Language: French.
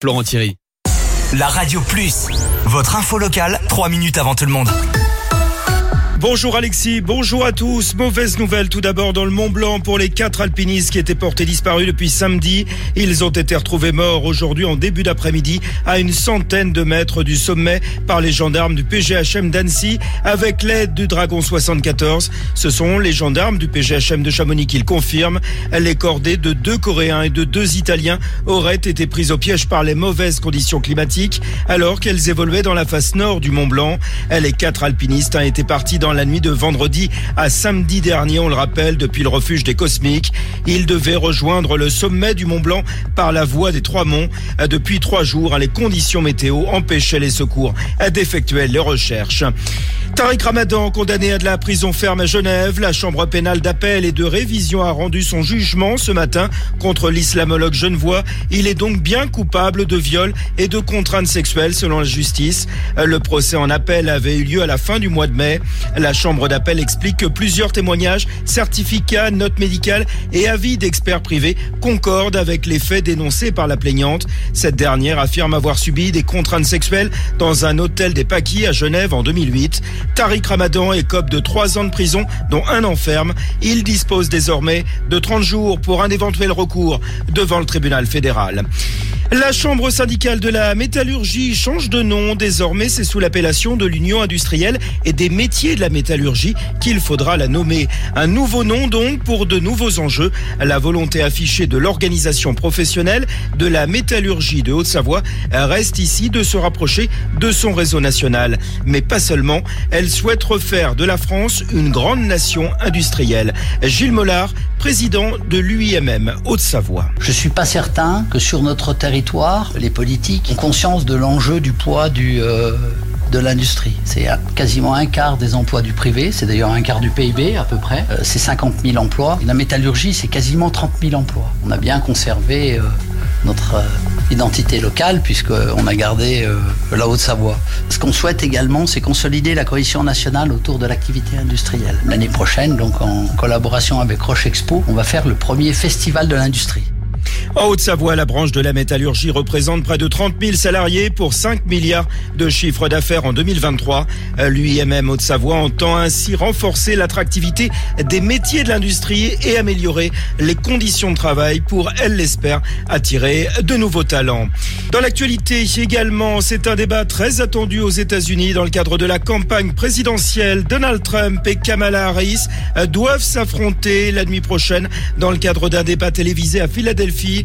Florent Thierry. La Radio Plus, votre info locale, 3 minutes avant tout le monde. Bonjour Alexis, bonjour à tous. Mauvaise nouvelle tout d'abord dans le Mont-Blanc pour les 4 alpinistes qui étaient portés disparus depuis samedi. Ils ont été retrouvés morts aujourd'hui en début d'après-midi à une centaine de mètres du sommet par les gendarmes du PGHM d'Annecy avec l'aide du Dragon 74. Ce sont les gendarmes du PGHM de Chamonix qui le confirment. Les cordées de 2 Coréens et de 2 Italiens auraient été prises au piège par les mauvaises conditions climatiques alors qu'elles évoluaient dans la face nord du Mont-Blanc. Les 4 alpinistes étaient partis dans la nuit de vendredi à samedi dernier, on le rappelle, depuis le refuge des Cosmiques. Ils devaient rejoindre le sommet du Mont-Blanc par la voie des 3 monts. Depuis 3 jours, les conditions météo empêchaient les secours d'effectuer les recherches. Tariq Ramadan, condamné à de la prison ferme à Genève, la chambre pénale d'appel et de révision a rendu son jugement ce matin contre l'islamologue genevois. Il est donc bien coupable de viol et de contrainte sexuelle selon la justice. Le procès en appel avait eu lieu à la fin du mois de mai. La chambre d'appel explique que plusieurs témoignages, certificats, notes médicales et avis d'experts privés concordent avec les faits dénoncés par la plaignante. Cette dernière affirme avoir subi des contraintes sexuelles dans un hôtel des Paquis à Genève en 2008. Tariq Ramadan écope de 3 ans de prison, dont 1 an ferme. Il dispose désormais de 30 jours pour un éventuel recours devant le tribunal fédéral. La chambre syndicale de la métallurgie change de nom. Désormais, c'est sous l'appellation de l'Union industrielle et des métiers de la métallurgie qu'il faudra la nommer. Un nouveau nom donc pour de nouveaux enjeux. La volonté affichée de l'organisation professionnelle de la métallurgie de Haute-Savoie reste ici de se rapprocher de son réseau national. Mais pas seulement, elle souhaite refaire de la France une grande nation industrielle. Gilles Mollard, président de l'UIMM Haute-Savoie. Je suis pas certain que sur notre territoire, les politiques ont conscience de l'enjeu du poids de l'industrie. C'est quasiment un quart des emplois du privé, c'est d'ailleurs un quart du PIB à peu près, c'est 50 000 emplois. La métallurgie, c'est quasiment 30 000 emplois. On a bien conservé notre identité locale puisqu'on a gardé la Haute-Savoie. Ce qu'on souhaite également, c'est consolider la cohésion nationale autour de l'activité industrielle. L'année prochaine, donc en collaboration avec Roche Expo, on va faire le premier festival de l'industrie. En Haute-Savoie, la branche de la métallurgie représente près de 30 000 salariés pour 5 milliards de chiffre d'affaires en 2023. L'UIMM Haute-Savoie entend ainsi renforcer l'attractivité des métiers de l'industrie et améliorer les conditions de travail pour, elle l'espère, attirer de nouveaux talents. Dans l'actualité également, c'est un débat très attendu aux États-Unis dans le cadre de la campagne présidentielle. Donald Trump et Kamala Harris doivent s'affronter la nuit prochaine dans le cadre d'un débat télévisé à Philadelphie.